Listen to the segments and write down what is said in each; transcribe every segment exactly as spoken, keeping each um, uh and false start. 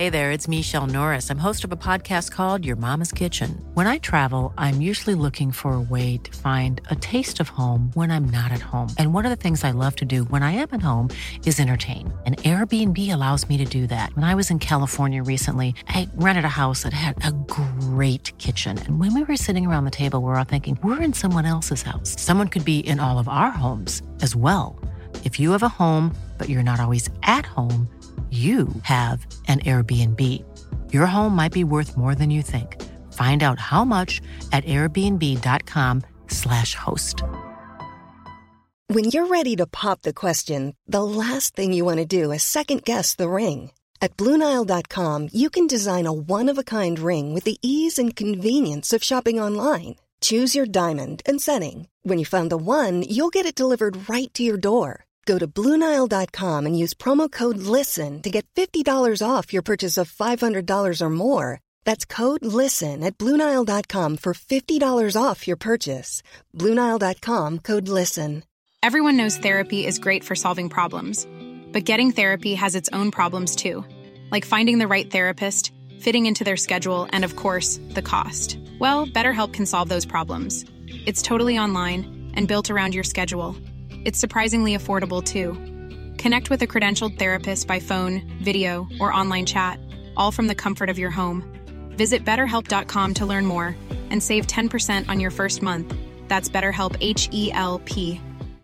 Hey there, it's Michelle Norris. I'm host of a podcast called Your Mama's Kitchen. When I travel, I'm usually looking for a way to find a taste of home when I'm not at home. And one of the things I love to do when I am at home is entertain. And Airbnb allows me to do that. When I was in California recently, I rented a house that had a great kitchen. And when we were sitting around the table, we were all thinking, we're in someone else's house. Someone could be in all of our homes as well. If you have a home, but you're not always at home, you have an Airbnb. Your home might be worth more than you think. Find out how much at airbnb.com slash host. When you're ready to pop the question, the last thing you want to do is second-guess the ring. At Blue Nile dot com, you can design a one-of-a-kind ring with the ease and convenience of shopping online. Choose your diamond and setting. When you find the one, you'll get it delivered right to your door. Go to Blue Nile dot com and use promo code LISTEN to get fifty dollars off your purchase of five hundred dollars or more. That's code LISTEN at Blue Nile dot com for fifty dollars off your purchase. Blue Nile dot com, code LISTEN. Everyone knows therapy is great for solving problems. But getting therapy has its own problems too. Like finding the right therapist, fitting into their schedule, and of course, the cost. Well, BetterHelp can solve those problems. It's totally online and built around your schedule. It's surprisingly affordable, too. Connect with a credentialed therapist by phone, video, or online chat, all from the comfort of your home. Visit better help dot com to learn more and save ten percent on your first month. That's BetterHelp, H E L P.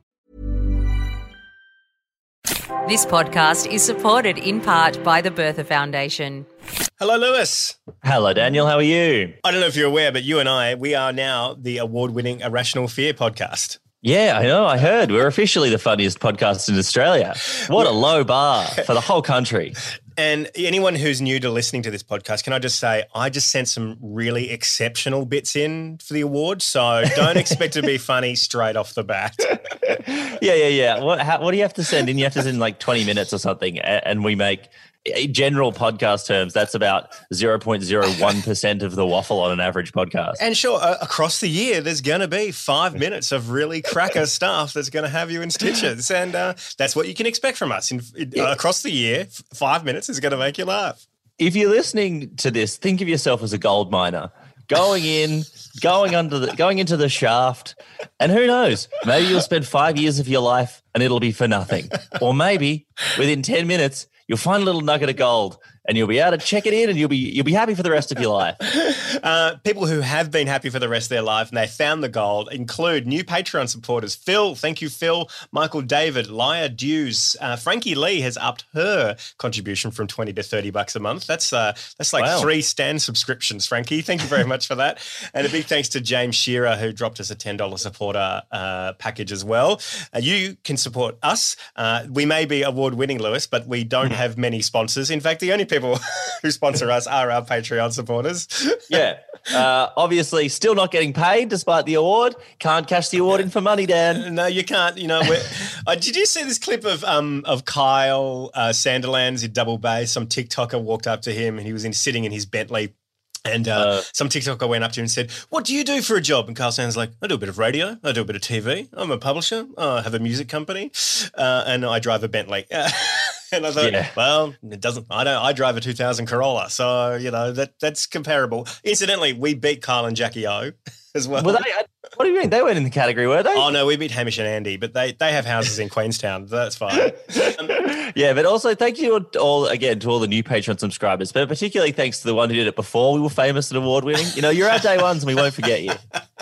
This podcast is supported in part by the Bertha Foundation. Hello, Lewis. Hello, Daniel. How are you? I don't know if you're aware, but you and I, we are now the award-winning Irrational Fear podcast. Yeah, I know. I heard we're officially the funniest podcast in Australia. What a low bar for the whole country. And anyone who's new to listening to this podcast, can I just say, I just sent some really exceptional bits in for the award, so don't expect to be funny straight off the bat. Yeah, yeah, yeah. What, how, what do you have to send in? You have to send like twenty minutes or something, and we make, in general podcast terms, that's about zero point zero one percent of the waffle on an average podcast. And sure, uh, across the year, there's going to be five minutes of really cracker stuff that's going to have you in stitches. And uh, that's what you can expect from us. In, in, Yeah. uh, across the year, f- five minutes is going to make you laugh. If you're listening to this, think of yourself as a gold miner. Going in, going under the, going into the shaft, and who knows? Maybe you'll spend five years of your life and it'll be for nothing, or maybe within ten minutes you'll find a little nugget of gold and you'll be able to check it in and you'll be you'll be happy for the rest of your life. Uh, people who have been happy for the rest of their life and they found the gold include new Patreon supporters. Phil, thank you, Phil. Michael David, Lyra Dews. Uh, Frankie Lee has upped her contribution from twenty to thirty bucks a month. That's uh, that's like Wow. three Stan subscriptions, Frankie. Thank you very much for that. And a big thanks to James Shearer, who dropped us a ten dollars supporter uh, package as well. Uh, you can support us. Uh, we may be award-winning, Lewis, but we don't have many sponsors. In fact, the only people who sponsor us are our Patreon supporters. Yeah. Uh, obviously, still not getting paid despite the award. Can't cash the award in for money, Dan. No, you can't. You know, we're, uh, did you see this clip of um of Kyle uh, Sanderlands in Double Bay? Some TikToker walked up to him and he was in sitting in his Bentley. And uh, uh, some TikToker went up to him and said, "What do you do for a job?" And Carl Sanders like, "I do a bit of radio. I do a bit of T V. I'm a publisher. I have a music company, uh, and I drive a Bentley." And I thought, Yeah. well, it doesn't. I don't. I drive a two thousand Corolla, so you know that that's comparable. Incidentally, we beat Kyle and Jackie O as well. Were they, what do you mean? They weren't in the category, were they? Oh no, we beat Hamish and Andy, but they they have houses in Queenstown. That's fine. Um, Yeah, but also thank you all again to all the new Patreon subscribers, but particularly thanks to the one who did it before we were famous and award winning. You know, you're our day ones and we won't forget you.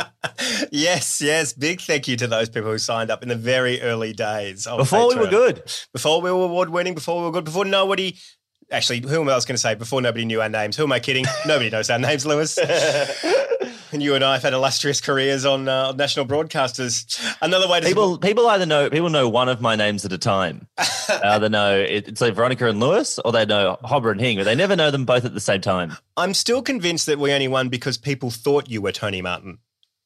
Yes, yes. Big thank you to those people who signed up in the very early days. Of Before we were Patreon. good. Before we were award winning, before we were good, before nobody. Actually, who am I was going to say? Before nobody knew our names. Who am I kidding? Nobody knows our names, Lewis. And you and I have had illustrious careers on uh, national broadcasters. Another way to People people either know people know one of my names at a time. uh, they know it, it's like Veronica and Lewis, or they know Hobber and Hing, but they never know them both at the same time. I'm still convinced that we only won because people thought you were Tony Martin.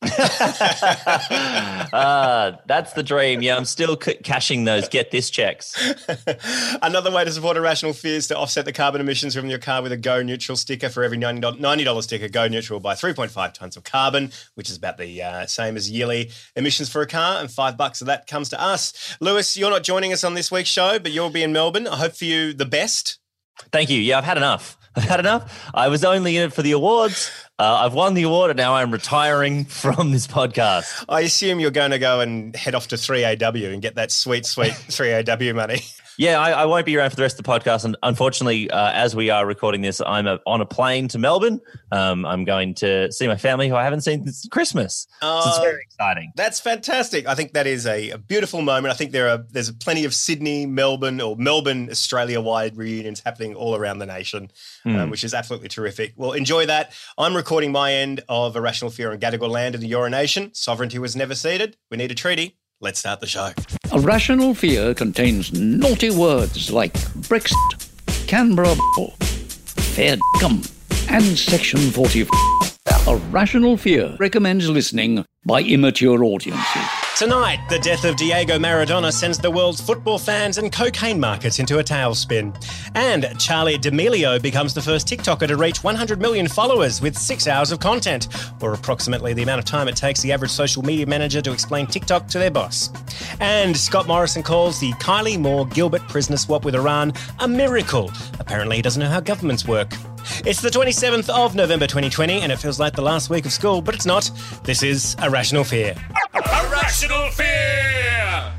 Ah, that's the dream. Yeah, I'm still c- cashing those get this checks. Another way to support Irrational Fears to offset the carbon emissions from your car with a Go Neutral sticker. For every ninety dollars sticker, Go Neutral by three point five tonnes of carbon, which is about the uh, same as yearly emissions for a car, and five bucks of that comes to us. Lewis, you're not joining us on this week's show, but you'll be in Melbourne. I hope for you the best. Thank you. Yeah, I've had enough. I've had enough. I was only in it for the awards. Uh, I've won the award and now I'm retiring from this podcast. I assume you're going to go and head off to three A W and get that sweet, sweet three A W money. Yeah, I, I won't be around for the rest of the podcast. And unfortunately, uh, as we are recording this, I'm a, on a plane to Melbourne. Um, I'm going to see my family who I haven't seen since Christmas. Uh, so it's very exciting. That's fantastic. I think that is a, a beautiful moment. I think there are there's plenty of Sydney, Melbourne, or Melbourne, Australia-wide reunions happening all around the nation, mm. um, which is absolutely terrific. Well, enjoy that. I'm recording my end of Irrational Fear on Gadigal land in the Eora Nation. Sovereignty was never ceded. We need a treaty. Let's start the show. Irrational Fear contains naughty words like Brexit, Canberra, fair cum, and Section forty-four. Irrational Fear recommends listening by immature audiences. Tonight, the death of Diego Maradona sends the world's football fans and cocaine markets into a tailspin. And Charlie D'Amelio becomes the first TikToker to reach one hundred million followers with six hours of content, or approximately the amount of time it takes the average social media manager to explain TikTok to their boss. And Scott Morrison calls the Kylie Moore-Gilbert prisoner swap with Iran a miracle. Apparently he doesn't know how governments work. It's the twenty-seventh of November twenty twenty, and it feels like the last week of school, but it's not. This is Irrational Fear. Irrational Fear!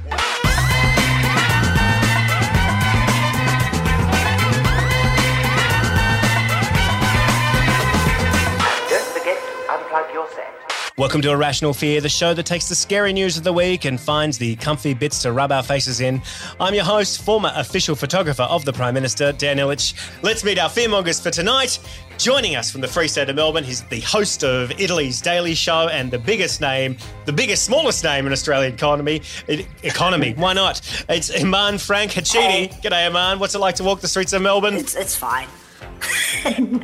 Don't forget to unplug your set. Welcome to Irrational Fear, the show that takes the scary news of the week and finds the comfy bits to rub our faces in. I'm your host, former official photographer of the Prime Minister, Dan Ilic. Let's meet our fearmongers for tonight. Joining us from the Free State of Melbourne, he's the host of Italy's Daily Show and the biggest name, the biggest, smallest name in Australian economy. Economy, why not? It's Iman Frank Hachidi. Hey. G'day, Iman. What's it like to walk the streets of Melbourne? It's, it's fine. and,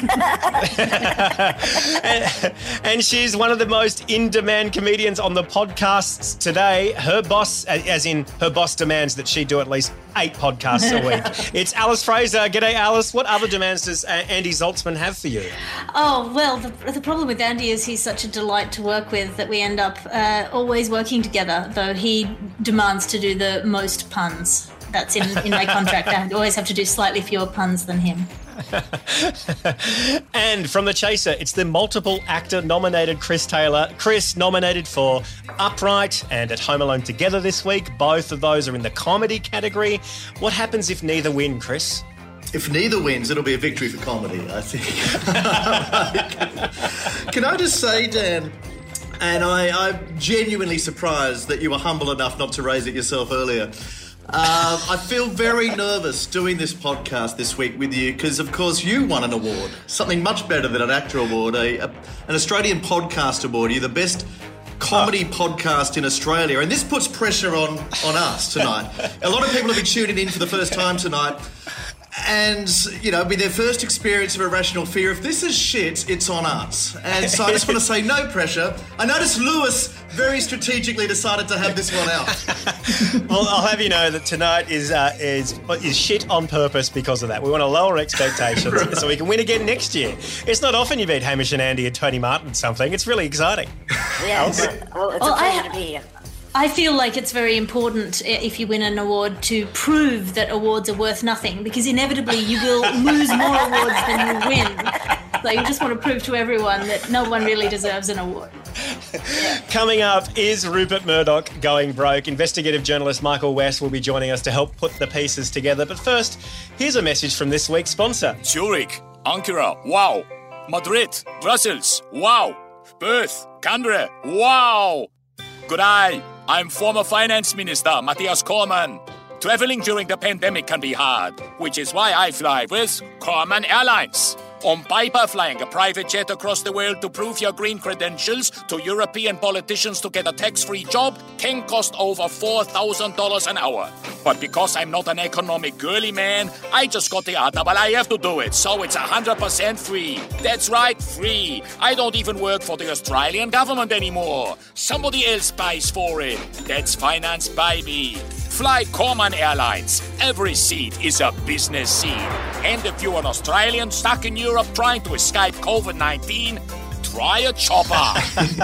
and she's one of the most in-demand comedians on the podcasts today. Her boss, as in her boss demands that she do at least eight podcasts a week. It's Alice Fraser. G'day, Alice. What other demands does Andy Zaltzman have for you? Oh, well, the, the problem with Andy is he's such a delight to work with that we end up uh, always working together, though he demands to do the most puns. That's in, in my contract. I always have to do slightly fewer puns than him. And from The Chaser, it's the multiple actor nominated Chris Taylor. Chris nominated for Upright and At Home Alone Together this week. Both of those are in the comedy category. What happens if neither win, Chris? If neither wins, it'll be a victory for comedy, I think. Can I just say, Dan, and I, I'm genuinely surprised that you were humble enough not to raise it yourself earlier. Uh, I feel very nervous doing this podcast this week with you because, of course, you won an award, something much better than an actor award, a, a, an Australian podcast award. You're the best comedy oh. podcast in Australia, and this puts pressure on, on us tonight. A lot of people have been tuning in for the first time tonight, and, you know, with their first experience of Irrational Fear, if this is shit, it's on us. And so I just want to say no pressure. I noticed Lewis very strategically decided to have this one out. Well, I'll have you know that tonight is uh, is is shit on purpose because of that. We want to lower expectations right. so we can win again next year. It's not often you beat Hamish and Andy and Tony Martin at something. It's really exciting. Yeah, well, well, it's well, a pleasure I, to be here. I feel like it's very important if you win an award to prove that awards are worth nothing, because inevitably you will lose more awards than you win. So you just want to prove to everyone that no one really deserves an award. Yeah. Coming up is Rupert Murdoch going broke. Investigative journalist Michael West will be joining us to help put the pieces together. But first, here's a message from this week's sponsor. Zurich, Ankara, wow. Madrid, Brussels, wow. Perth, Canberra, wow. Good day. I'm former Finance Minister Matthias Cormann. Traveling during the pandemic can be hard, which is why I fly with Cormann Airlines. On paper, flying a private jet across the world to prove your green credentials to European politicians to get a tax-free job can cost over four thousand dollars an hour. But because I'm not an economic girly man, I just got the A I F to do it, so it's one hundred percent free. That's right, free. I don't even work for the Australian government anymore. Somebody else pays for it. That's finance, baby. Fly Cormann Airlines. Every seat is a business seat. And if you're an Australian stuck in Europe trying to escape covid nineteen, Try a chopper.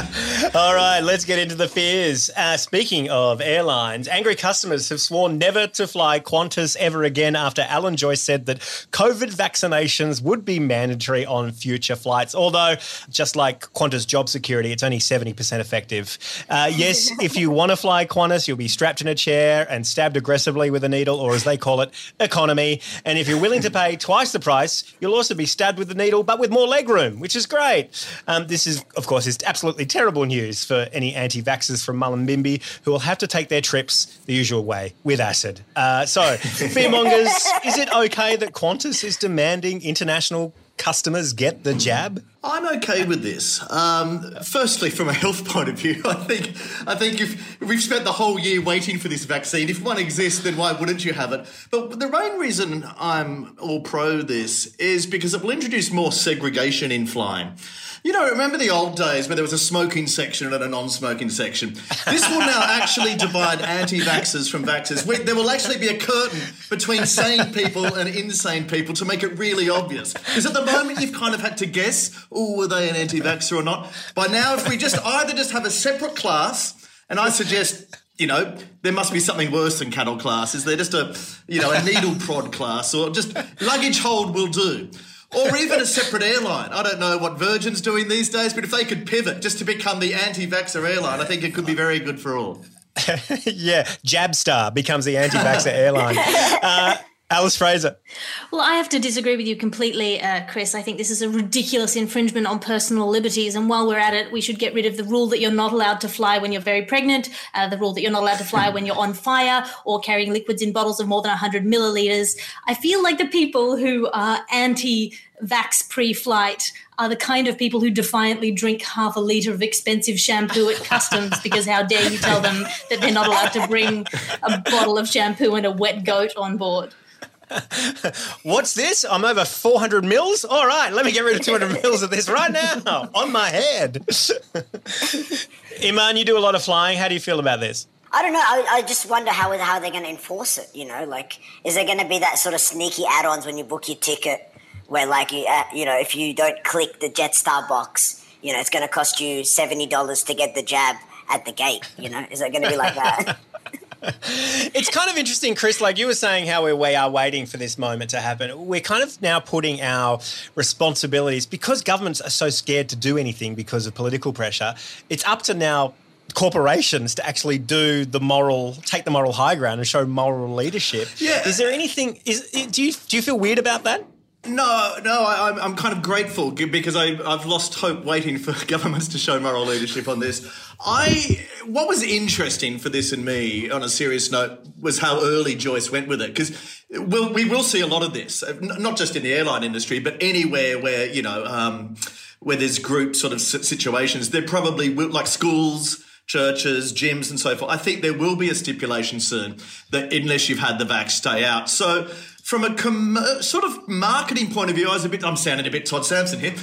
All right, let's get into the fears. Uh, speaking of airlines, angry customers have sworn never to fly Qantas ever again after Alan Joyce said that COVID vaccinations would be mandatory on future flights. Although, just like Qantas job security, it's only seventy percent effective. Uh, yes, if you want to fly Qantas, you'll be strapped in a chair and stabbed aggressively with a needle, or as they call it, economy. And if you're willing to pay twice the price, you'll also be stabbed with the needle, but with more legroom, which is great. Um, this is, of course, is absolutely terrible news for any anti-vaxxers from Mullumbimby who will have to take their trips the usual way, with acid. Uh, so, fearmongers, is it okay that Qantas is demanding international customers get the jab? I'm okay with this. Um, firstly, from a health point of view, I think I think if, if we've spent the whole year waiting for this vaccine, if one exists, then why wouldn't you have it? But the main reason I'm all pro this is because it will introduce more segregation in flying. You know, remember the old days where there was a smoking section and a non-smoking section? This will now actually divide anti-vaxxers from vaxxers. We, there will actually be a curtain between sane people and insane people to make it really obvious. Because at the moment you've kind of had to guess, oh, were they an anti-vaxxer or not? By now, if we just either just have a separate class, and I suggest, you know, there must be something worse than cattle class. Is there just a, you know, a needle prod class, or just luggage hold will do? Or even a separate airline. I don't know what Virgin's doing these days, but if they could pivot just to become the anti-vaxxer airline, I think it could be very good for all. Yeah, Jabstar becomes the anti-vaxxer airline. Uh, Alice Fraser. Well, I have to disagree with you completely, uh, Chris. I think this is a ridiculous infringement on personal liberties. And while we're at it, we should get rid of the rule that you're not allowed to fly when you're very pregnant, uh, the rule that you're not allowed to fly when you're on fire or carrying liquids in bottles of more than one hundred millilitres. I feel like the people who are anti-vax pre-flight are the kind of people who defiantly drink half a litre of expensive shampoo at customs because how dare you tell them that they're not allowed to bring a bottle of shampoo and a wet goat on board. What's this? I'm over four hundred mils? All right, let me get rid of two hundred mils of this right now on my head. Iman, you do a lot of flying. How do you feel about this? I don't know. I, I just wonder how how they're going to enforce it, you know? Like, is there going to be that sort of sneaky add-ons when you book your ticket where, like, you, uh, you know, if you don't click the Jetstar box, you know, it's going to cost you seventy dollars to get the jab at the gate, you know? Is it going to be like that? It's kind of interesting, Chris, like you were saying how we, we are waiting for this moment to happen. We're kind of now putting our responsibilities, because governments are so scared to do anything because of political pressure, it's up to now corporations to actually do the moral, take the moral high ground and show moral leadership. Yeah. Is there anything, is do you do you feel weird about that? No, no, I, I'm, I'm kind of grateful because I, I've lost hope waiting for governments to show moral leadership on this. I, what was interesting for this and me, on a serious note, was how early Joyce went with it, because we'll, we will see a lot of this, not just in the airline industry, but anywhere where, you know, um, where there's group sort of situations. There probably will, like schools, churches, gyms and so forth. I think there will be a stipulation soon that unless you've had the vax, stay out. So from a com- sort of marketing point of view, I was a bit, I'm sounding a bit Todd Sampson here.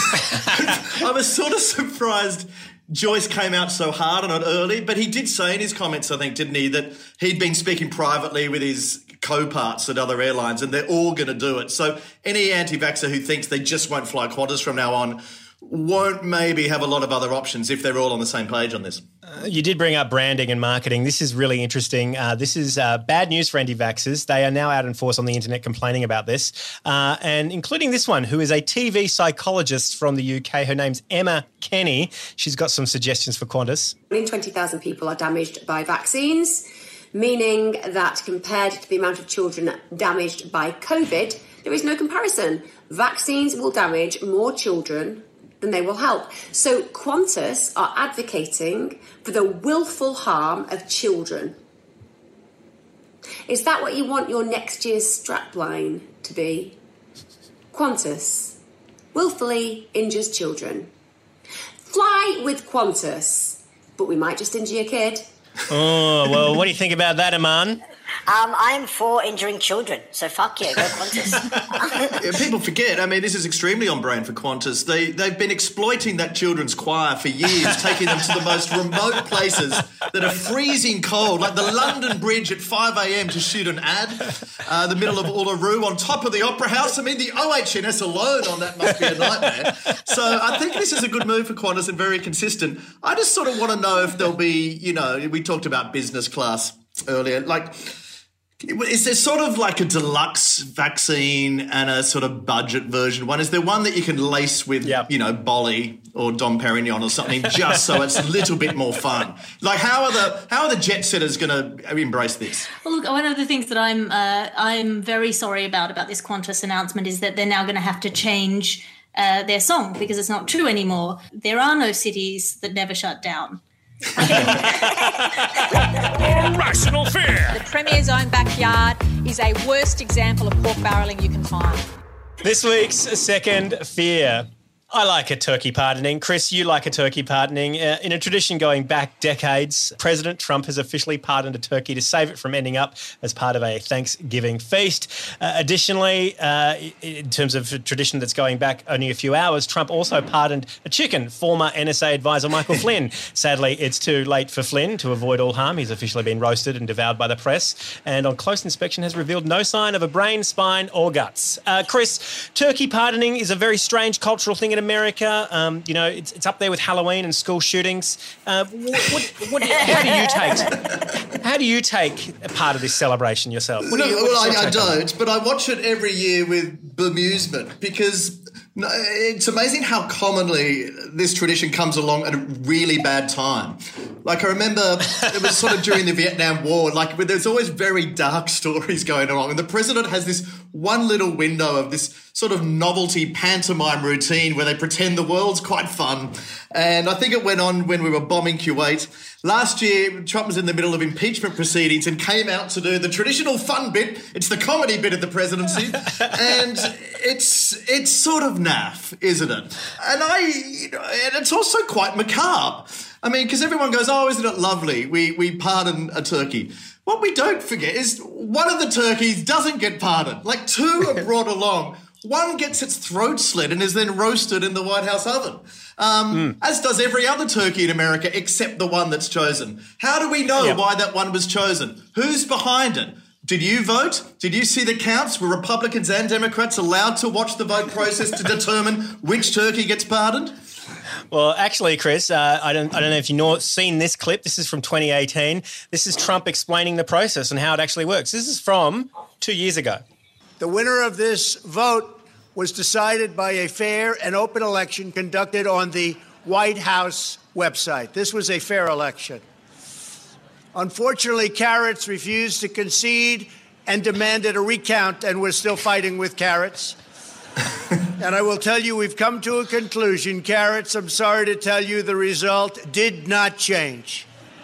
I was sort of surprised Joyce came out so hard on it early, but he did say in his comments, I think, didn't he, that he'd been speaking privately with his co-parts at other airlines and they're all going to do it. So any anti-vaxxer who thinks they just won't fly Qantas from now on won't maybe have a lot of other options if they're all on the same page on this. Uh, you did bring up branding and marketing. This is really interesting. Uh, this is uh, bad news for anti-vaxxers. They are now out in force on the internet complaining about this, uh, and including this one, who is a T V psychologist from the U K. Her name's Emma Kenny. She's got some suggestions for Qantas. twenty thousand people are damaged by vaccines, meaning that compared to the amount of children damaged by COVID, there is no comparison. Vaccines will damage more children than they will help. So Qantas are advocating for the willful harm of children. Is that what you want your next year's strapline to be? Qantas willfully injures children. Fly with Qantas, but we might just injure your kid. Oh, well, what do you think about that, Iman? Um, I'm for injuring children, so fuck yeah, go Qantas. Yeah, people forget, I mean, this is extremely on brand for Qantas. They, they've been exploiting that children's choir for years, taking them to the most remote places that are freezing cold, like the London Bridge at five a.m. to shoot an ad, uh, the middle of Uluru on top of the Opera House. I mean, the O H and S alone on that must be a nightmare. So I think this is a good move for Qantas and very consistent. I just sort of want to know if there'll be, you know, we talked about business class earlier, like... Is there sort of like a deluxe vaccine and a sort of budget version one? Is there one that you can lace with, yep. you know, Bolly or Dom Perignon or something just so it's a little bit more fun? Like how are the how are the jet setters going to embrace this? Well, look, one of the things that I'm uh, I'm very sorry about about this Qantas announcement is that they're now going to have to change uh, their song because it's not true anymore. There are no cities that never shut down. Rational fear. The Premier's own backyard is a worst example of pork barrelling you can find. This week's second fear. I like a turkey pardoning. Chris, you like a turkey pardoning. Uh, in a tradition going back decades, President Trump has officially pardoned a turkey to save it from ending up as part of a Thanksgiving feast. Uh, additionally, uh, in terms of a tradition that's going back only a few hours, Trump also pardoned a chicken, former N S A advisor Michael Flynn. Sadly, it's too late for Flynn to avoid all harm. He's officially been roasted and devoured by the press, and on close inspection has revealed no sign of a brain, spine or guts. Uh, Chris, turkey pardoning is a very strange cultural thing in America. Um, you know, it's, it's up there with Halloween and school shootings. Uh, what, what, what, how do you take? How do you take a part of this celebration yourself? What no, do you, well, I, I don't, but I watch it every year with bemusement because no, it's amazing how commonly this tradition comes along at a really bad time. Like I remember it was sort of during the Vietnam War, like there's always very dark stories going along, and the president has this one little window of this sort of novelty pantomime routine where they pretend the world's quite fun. And I think it went on when we were bombing Kuwait. Last year, Trump was in the middle of impeachment proceedings and came out to do the traditional fun bit. It's the comedy bit of the presidency. And it's it's sort of naff, isn't it? And I, you know, and it's also quite macabre. I mean, because everyone goes, oh, isn't it lovely? We, we pardon a turkey. What we don't forget is one of the turkeys doesn't get pardoned. Like two are brought along. One gets its throat slit and is then roasted in the White House oven, um, mm. as does every other turkey in America except the one that's chosen. How do we know yep. why that one was chosen? Who's behind it? Did you vote? Did you see the counts? Were Republicans and Democrats allowed to watch the vote process to determine which turkey gets pardoned? Well, actually, Chris, uh, I don't I don't know if you've know, seen this clip. This is from twenty eighteen. This is Trump explaining the process and how it actually works. This is from two years ago. The winner of this vote was decided by a fair and open election conducted on the White House website. This was a fair election. Unfortunately, Carrots refused to concede and demanded a recount, and we're still fighting with Carrots. And I will tell you, we've come to a conclusion. Carrots, I'm sorry to tell you, the result did not change.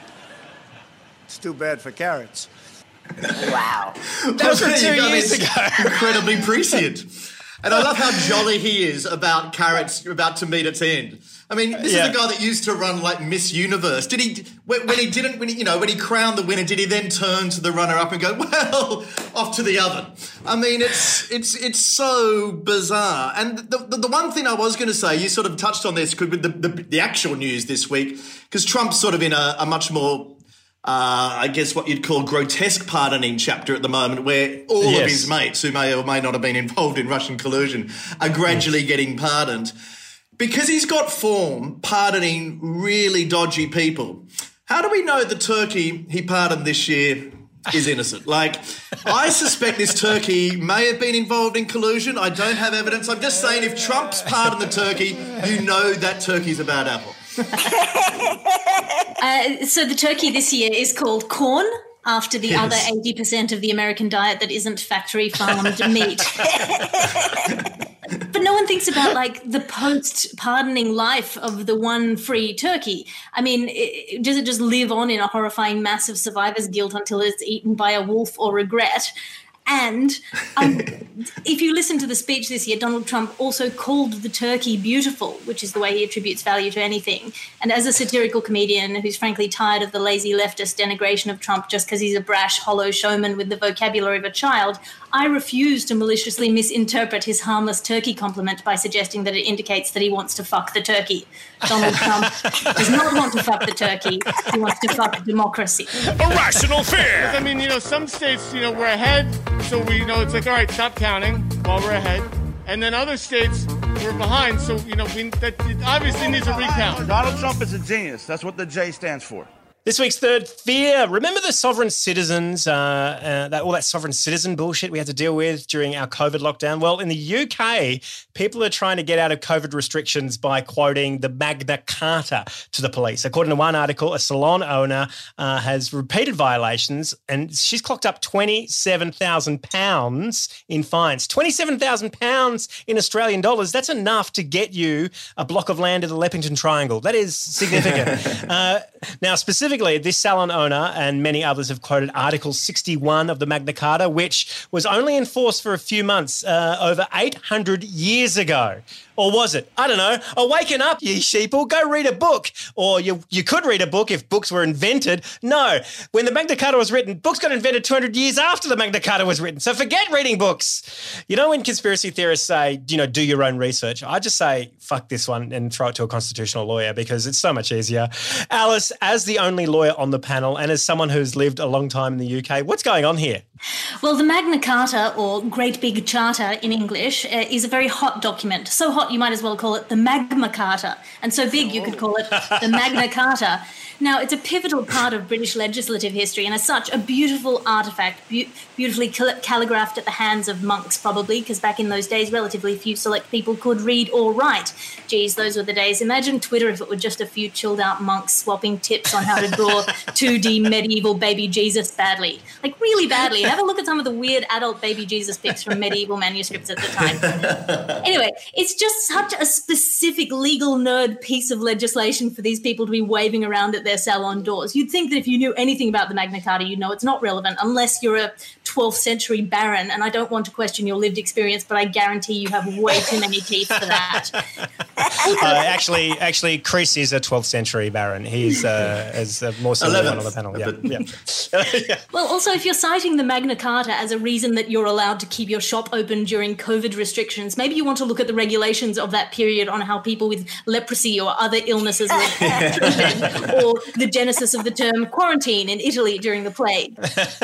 It's too bad for Carrots. Wow. That was from two years ago. Incredibly prescient. And I love how jolly he is about Carrots about to meet its end. I mean, this yeah. is the guy that used to run like Miss Universe. Did he, when, when he didn't, when he, you know, when he crowned the winner, did he then turn to the runner-up and go, well, off to the oven? I mean, it's it's it's so bizarre. And the the, the one thing I was going to say, you sort of touched on this with the, the, the actual news this week, because Trump's sort of in a, a much more, Uh, I guess what you'd call grotesque pardoning chapter at the moment, where all yes. of his mates who may or may not have been involved in Russian collusion are gradually yes. getting pardoned. Because he's got form pardoning really dodgy people, how do we know the turkey he pardoned this year is innocent? Like, I suspect this turkey may have been involved in collusion. I don't have evidence. I'm just saying if Trump's pardoned the turkey, you know that turkey's a bad apple. uh, so the turkey this year is called corn, after the yes. other eighty percent of the American diet that isn't factory farmed meat. But no one thinks about, like, the post-pardoning life of the one free turkey. I mean, it, does it just live on in a horrifying mass of survivor's guilt until it's eaten by a wolf or regret? And um, if you listened to the speech this year, Donald Trump also called the turkey beautiful, which is the way he attributes value to anything. And as a satirical comedian who's frankly tired of the lazy leftist denigration of Trump just because he's a brash, hollow showman with the vocabulary of a child, I refuse to maliciously misinterpret his harmless turkey compliment by suggesting that it indicates that he wants to fuck the turkey. Donald Trump does not want to fuck the turkey. He wants to fuck democracy. Irrational fear! I mean, you know, some states, you know, we're ahead, so we, you know, it's like, all right, stop counting while we're ahead. And then other states, we're behind, so, you know, we, that it obviously needs a recount. Donald Trump is a genius. That's what the J stands for. This week's third fear. Remember the sovereign citizens, uh, uh, that, all that sovereign citizen bullshit we had to deal with during our COVID lockdown? Well, in the U K, people are trying to get out of COVID restrictions by quoting the Magna Carta to the police. According to one article, a salon owner uh, has repeated violations and she's clocked up twenty-seven thousand pounds in fines. twenty-seven thousand pounds in Australian dollars. That's enough to get you a block of land in the Leppington Triangle. That is significant. uh, now, specifically, this salon owner and many others have quoted Article sixty-one of the Magna Carta, which was only enforced for a few months, uh, over eight hundred years ago. Or was it? I don't know. Awaken up, ye sheeple. Go read a book. Or you you could read a book if books were invented. No. When the Magna Carta was written, books got invented two hundred years after the Magna Carta was written. So forget reading books. You know when conspiracy theorists say, you know, do your own research, I just say, fuck this one and throw it to a constitutional lawyer because it's so much easier. Alice, as the only lawyer on the panel and as someone who's lived a long time in the U K, what's going on here? Well, the Magna Carta, or Great Big Charter in English, uh, is a very hot document. So hot you might as well call it the Magma Carta, and so big you could call it the Magna Carta. Now, it's a pivotal part of British legislative history and as such a beautiful artefact, be- beautifully cal- calligraphed at the hands of monks probably, because back in those days relatively few select people could read or write. Geez, those were the days. Imagine Twitter if it were just a few chilled out monks swapping tips on how to draw two D medieval baby Jesus badly. Like really badly. Have a look at some of the weird adult baby Jesus pics from medieval manuscripts at the time. Anyway, it's just such a specific legal nerd piece of legislation for these people to be waving around at their salon doors. You'd think that if you knew anything about the Magna Carta, you'd know it's not relevant unless you're a twelfth century baron, and I don't want to question your lived experience, but I guarantee you have way too many teeth for that. uh, actually, actually, Chris is a twelfth century baron. He's uh, as uh, more senior one on the panel. Yeah, yeah. yeah. Well, also, if you're citing the Magna Carta as a reason that you're allowed to keep your shop open during COVID restrictions, maybe you want to look at the regulations of that period on how people with leprosy or other illnesses were treated, or the genesis of the term quarantine in Italy during the plague.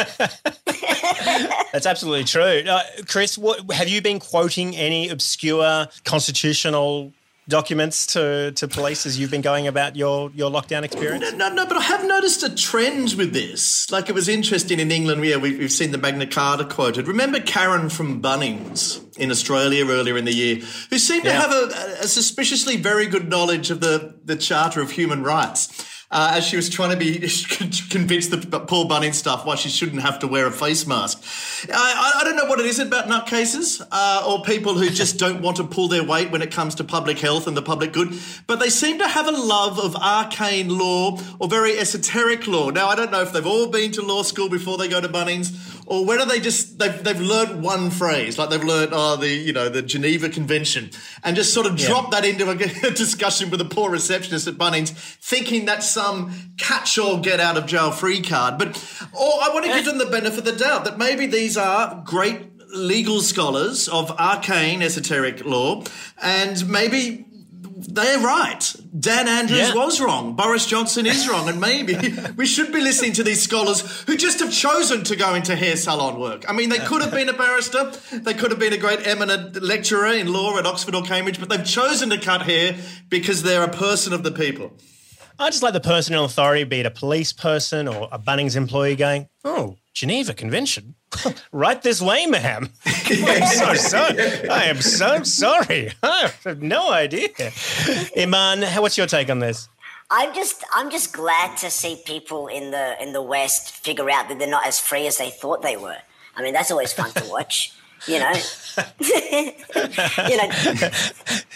That's absolutely true. Uh, Chris, what, have you been quoting any obscure constitutional documents to, to police as you've been going about your, your lockdown experience? No, no, but I have noticed a trend with this. Like it was interesting in England, yeah, we've, we've seen the Magna Carta quoted. Remember Karen from Bunnings in Australia earlier in the year, who seemed yeah. to have a, a suspiciously very good knowledge of the, the Charter of Human Rights. Uh, as she was trying to be convinced that Paul Bunning stuff why she shouldn't have to wear a face mask. I, I don't know what it is about nutcases uh, or people who just don't want to pull their weight when it comes to public health and the public good, but they seem to have a love of arcane law or very esoteric law. Now, I don't know if they've all been to law school before they go to Bunnings, or whether they just they've they've learned one phrase, like they've learned oh the you know the Geneva Convention, and just sort of yeah. drop that into a, a discussion with a poor receptionist at Bunnings, thinking that's some catch-all get-out-of-jail-free card. But or I want to give them the benefit of the doubt that maybe these are great legal scholars of arcane esoteric law, and maybe they're right. Dan Andrews yeah. was wrong. Boris Johnson is wrong. And maybe we should be listening to these scholars who just have chosen to go into hair salon work. I mean, they could have been a barrister. They could have been a great eminent lecturer in law at Oxford or Cambridge, but they've chosen to cut hair because they're a person of the people. I just like the person in authority, be it a police person or a Bunnings employee going, oh, Geneva Convention? Right this way, ma'am. I'm so sorry. I am so sorry. I have no idea. Iman, what's your take on this? I'm just I'm just glad to see people in the in the West figure out that they're not as free as they thought they were. I mean, that's always fun to watch. You know, you know.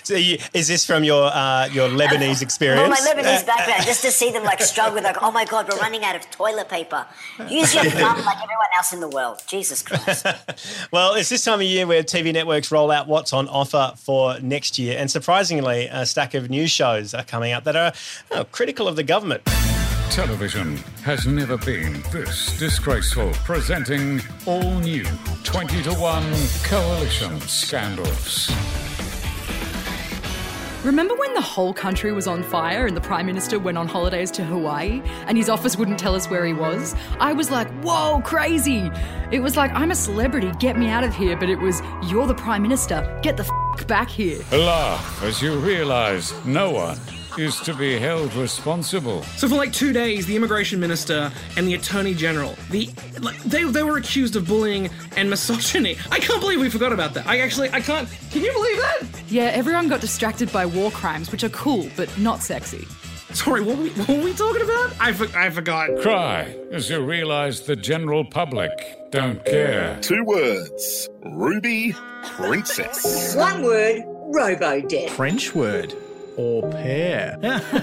So you, is this from your uh, your Lebanese experience? Well, my Lebanese background, just to see them like struggle with like, oh my God, we're running out of toilet paper. Use your thumb like everyone else in the world. Jesus Christ. Well, it's this time of year where T V networks roll out what's on offer for next year. And surprisingly, a stack of news shows are coming up that are oh, critical of the government. Television has never been this disgraceful. Presenting all new twenty to one coalition scandals. Remember when the whole country was on fire and the Prime Minister went on holidays to Hawaii and his office wouldn't tell us where he was? I was like, whoa, crazy. It was like, I'm a celebrity, get me out of here. But it was, you're the Prime Minister, get the f*** back here. Laugh as you realise no one is to be held responsible. So for like two days, the Immigration Minister and the Attorney General, the like, they they were accused of bullying and misogyny. I can't believe we forgot about that. I actually, I can't, can you believe that? Yeah, everyone got distracted by war crimes, which are cool, but not sexy. Sorry, what were we, what were we talking about? I, for, I forgot. Cry as you realise the general public don't care. Two words, Ruby Princess. One word, Robo-Deb. French word. Au pair.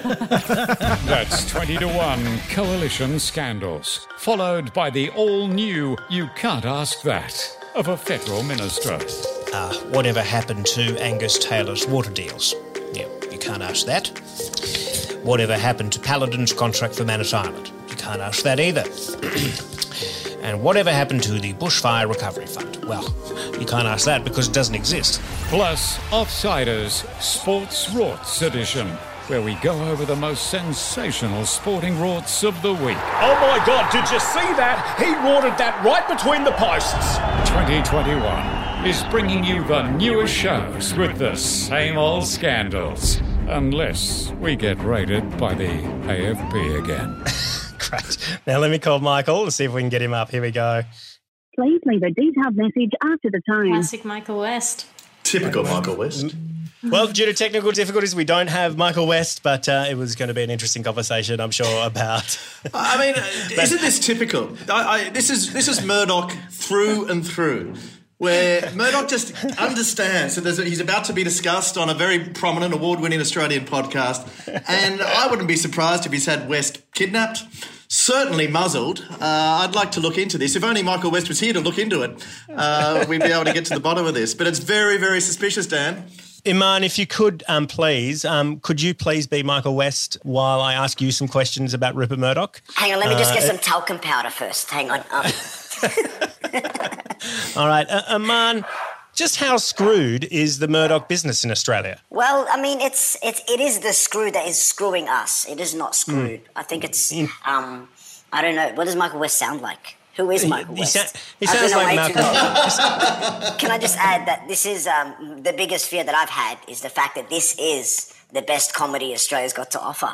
That's twenty to one coalition scandals, followed by the all-new You Can't Ask That of a federal minister. Uh, whatever happened to Angus Taylor's water deals? Yeah, you can't ask that. Whatever happened to Paladin's contract for Manus Island? You can't ask that either. And whatever happened to the Bushfire Recovery Fund? Well, you can't ask that because it doesn't exist. Plus, Offsiders Sports Rorts Edition, where we go over the most sensational sporting rorts of the week. Oh my God, did you see that? He rorted that right between the posts. twenty twenty-one is bringing you the newest shows with the same old scandals. Unless we get raided by the A F P again. Great. Now let me call Michael and see if we can get him up. Here we go. Please leave a detailed message after the tone. Classic Michael West. Typical Michael West. Well, due to technical difficulties, we don't have Michael West, but uh, it was going to be an interesting conversation, I'm sure, about... I mean, isn't this typical? I, I, this is this is Murdoch through and through, where Murdoch just understands that there's a, he's about to be discussed on a very prominent, award-winning Australian podcast, and I wouldn't be surprised if he's had West kidnapped, certainly muzzled. Uh, I'd like to look into this. If only Michael West was here to look into it, uh, we'd be able to get to the bottom of this. But it's very, very suspicious, Dan. Iman, if you could, um, please, um, could you please be Michael West while I ask you some questions about Rupert Murdoch? Hang on, let me just get uh, some talcum powder first. Hang on. Um. All right. Uh, Iman, just how screwed is the Murdoch business in Australia? Well, I mean, it's it's it is the screw that is screwing us. It is not screwed. Mm. I think it's um, I don't know. What does Michael West sound like? Who is Michael he, West? He, sa- he sounds like Malcolm. Can I just add that this is um, the biggest fear that I've had is the fact that this is the best comedy Australia's got to offer.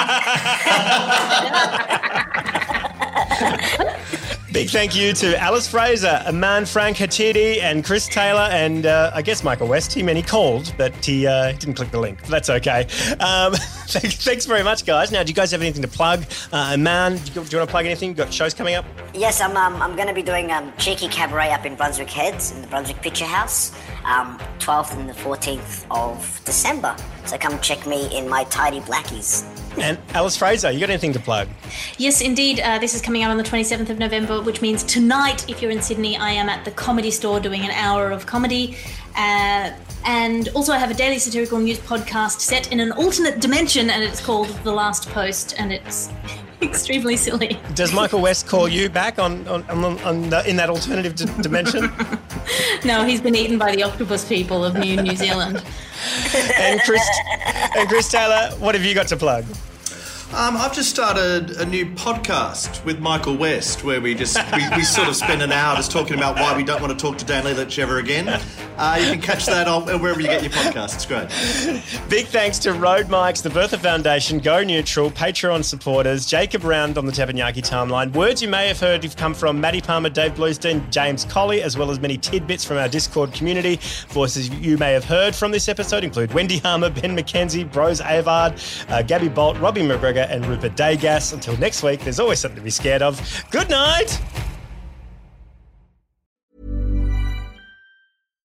Big thank you to Alice Fraser, Iman Frank Hatidi, and Chris Taylor, and uh, I guess Michael West. He meant he called, but he uh, didn't click the link. But that's okay. Um, thanks very much, guys. Now, do you guys have anything to plug? Uh, Iman, do you, do you want to plug anything? You got shows coming up? Yes, I'm um, I'm going to be doing um, Cheeky Cabaret up in Brunswick Heads in the Brunswick Picture House, um, twelfth and the fourteenth of December. So come check me in my tidy blackies. And Alice Fraser, you got anything to plug? Yes, indeed. Uh, this is coming out on the twenty-seventh of November, which means tonight, if you're in Sydney, I am at the Comedy Store doing an hour of comedy. Uh, and also I have a daily satirical news podcast set in an alternate dimension, and it's called The Last Post, and it's extremely silly. Does Michael West call you back on, on, on, on the, in that alternative d- dimension? No, he's been eaten by the octopus people of New New Zealand. and Chris and Chris Taylor, what have you got to plug? Um, I've just started a new podcast with Michael West where we just we, we sort of spend an hour just talking about why we don't want to talk to Dan Lelich ever again. Uh, you can catch that on wherever you get your podcasts. It's great. Big thanks to Road Mics, the Bertha Foundation, Go Neutral, Patreon supporters, Jacob Round on the Teppanyaki timeline. Words you may have heard have come from Maddie Palmer, Dave Bluestein, James Colley, as well as many tidbits from our Discord community. Voices you may have heard from this episode include Wendy Harmer, Ben McKenzie, Bros Avard, uh, Gabby Bolt, Robbie McGregor, and Rupert Daygas. Until next week, there's always something to be scared of. Good night. Mom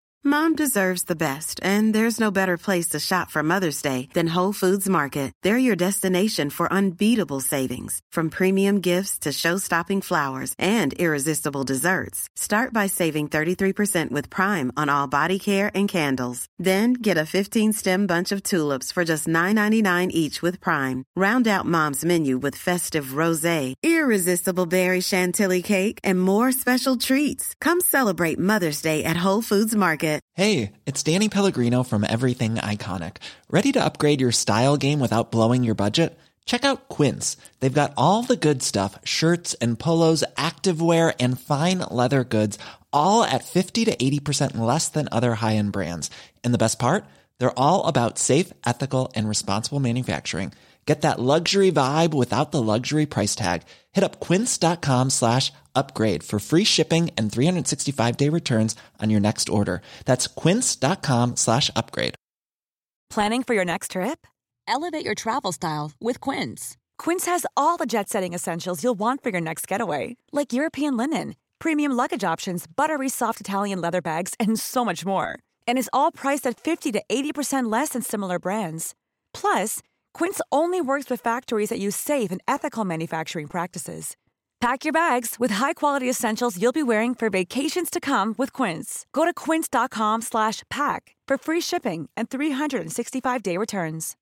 Mom deserves the best, and there's no better place to shop for Mother's Day than Whole Foods Market. They're your destination for unbeatable savings, from premium gifts to show-stopping flowers and irresistible desserts. Start by saving thirty-three percent with Prime on all body care and candles. Then get a fifteen-stem bunch of tulips for just nine ninety-nine each with Prime. Round out Mom's menu with festive rosé, irresistible berry chantilly cake, and more special treats. Come celebrate Mother's Day at Whole Foods Market. Hey, it's Danny Pellegrino from Everything Iconic. Ready to upgrade your style game without blowing your budget? Check out Quince. They've got all the good stuff, shirts and polos, activewear, and fine leather goods, all at fifty to eighty percent less than other high-end brands. And the best part? They're all about safe, ethical, and responsible manufacturing. Get that luxury vibe without the luxury price tag. Hit up quince.com slash upgrade for free shipping and three sixty-five day returns on your next order. That's quince.com slash upgrade. Planning for your next trip? Elevate your travel style with Quince. Quince has all the jet-setting essentials you'll want for your next getaway, like European linen, premium luggage options, buttery soft Italian leather bags, and so much more. And is all priced at fifty to eighty percent less than similar brands. Plus, Quince only works with factories that use safe and ethical manufacturing practices. Pack your bags with high-quality essentials you'll be wearing for vacations to come with Quince. Go to quince.com slash pack for free shipping and three sixty-five day returns.